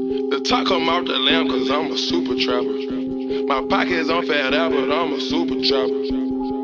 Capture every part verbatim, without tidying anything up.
The top come off the lamb cause I'm a super trapper. My pockets on fat out, but I'm a super trapper.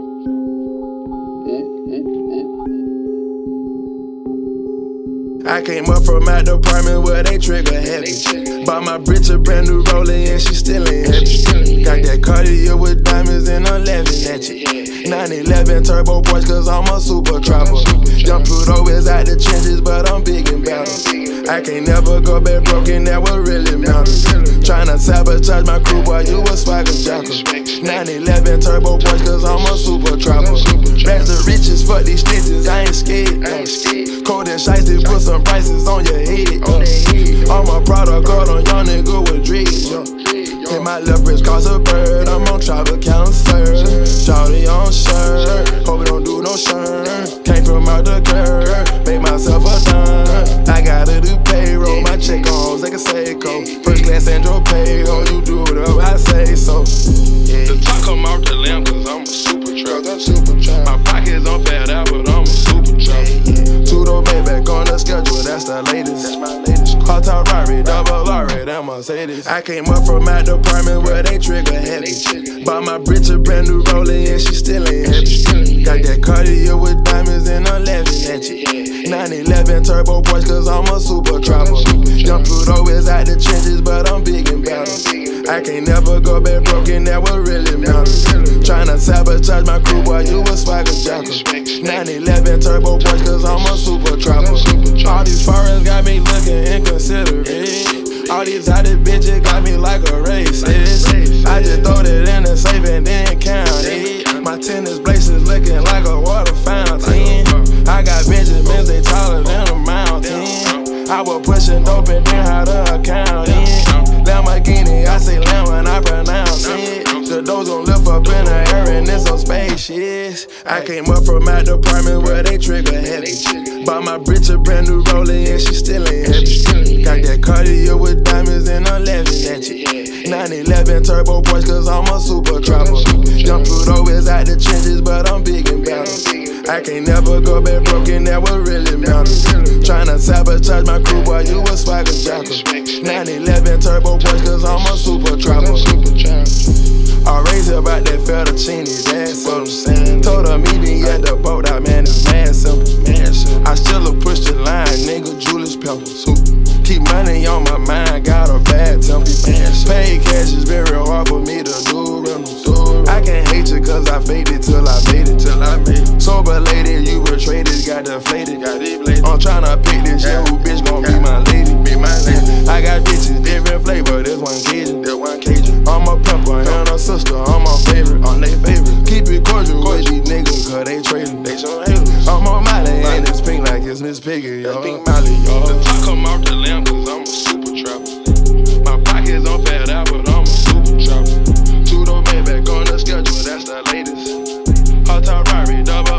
I came up from my department where they trigger heavy. Bought my bitch a brand new Rollie and she still ain't heavy. Got that Cartier with diamonds and I'm laughing at you. nine eleven turbo Porsche cause I'm a super trapper. Young Pluto is out the trenches but I'm big and better. I can't never go back broken, that what really matters. Tryna sabotage my crew, boy, you a swagger jacker. nine eleven turbo Porsche cause I'm a super trapper. Back to riches, fuck these snitches, I ain't scared. Cold and shiesty, put some prices on your head. Uh. All my product card on young nigga with dreads. Uh. Hit my left wrist cause a bird, I'm on travel cancer. Shawty on shirt, hope it don't do no shirt. Came from out the curb, made myself a dime. I gotta do payroll, my check on like a Seiko. First class Andro pay, oh you do whatever I say so. The top come off the lamb cause I'm a super trap. My pockets on fat out but I'm a super trap. Two-door Maybach on the schedule, that's the latest. That's my latest. Hot top Rari, double R, that Mercedes. I came up from my department where they trigger heavy. Bought my bitch a brand new Rollie and she still ain't heavy. Got that Cartier with diamonds and I'm laughing at you. nine eleven turbo Porsche cause I'm a super trapper. Young Pluto is out the trenches but I'm big and better. I can't never go back broken, that what really matters. Tryna sabotage my crew, boy, you a swagger jacker. nine eleven turbo Porsche cause I'm a super trapper. All these foreigns got me looking inconsiderate. All these other bitches got me like a racist. I just throw it in the safe and then count it. My tennis bracelets looking like a water fountain. I got Benjamins, they taller than a mountain. I was pushing dope and then how to account it. Lamborghini, I say lamb when I pronounce it. The doors gon' lift up in the air and it's some spaceships. I came up from my department where they trigger heavy. Bought my bitch a brand new Rollie and she still ain't heavy. Got that Cartier with diamonds and I'm laughing at you. nine eleven turbo Porsche cause I'm a super trapper. Young Pluto is out the trenches but I'm big and better. I can't never go back broken, that what really matters. Tryna sabotage my crew, boy, you a swagger jacker. nine eleven turbo Porsche cause I'm a super trapper. I raised about that fettuccine, that's what I'm saying. Told her meet me at the boat out, man, it's mad simple. I still push the line, nigga, Julius Peppers. Keep money on my mind, got a bad temper. Paid cash is very hard for me to do rentals. I can't hate you cause I faked it till I made it, till I made it. Sober lady, you were traded, got deflated. I'm tryna pick this shit, who bitch gon' be my lady. I got bitches, different flavor, this one Cajun. I'm a pepper and a sister, I'm my favorite, on they favorite. Keep it cordial with these niggas cause they trading. I'm on Molly and it's pink like it's Miss Piggy, yo. Pink Molly, yo. The top come off the lamb cause I'm a super trapper. My pockets on fat out but I'm a super trapper. Two-door Maybach on the schedule, that's the latest. Hot top Rari, double